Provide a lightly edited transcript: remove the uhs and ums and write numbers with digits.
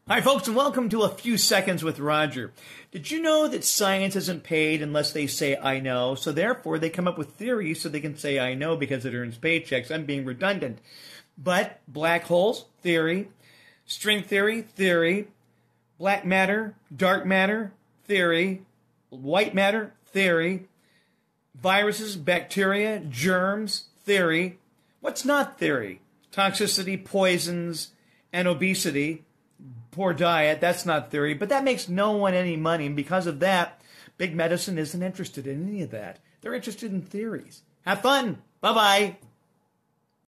Hi, folks, and welcome to A Few Seconds with Roger. Did you know that science isn't paid unless they say, I know? So therefore, they come up with theories so they can say, I know, because it earns paychecks. I'm being redundant. But black holes, theory. String theory, theory. Black matter, dark matter, theory. White matter, theory. Viruses, bacteria, germs, theory. What's not theory? Toxicity, poisons, and obesity. Poor diet, that's not theory, but that makes no one any money, and because of that, big medicine isn't interested in any of that. They're interested in theories. Have fun. Bye-bye.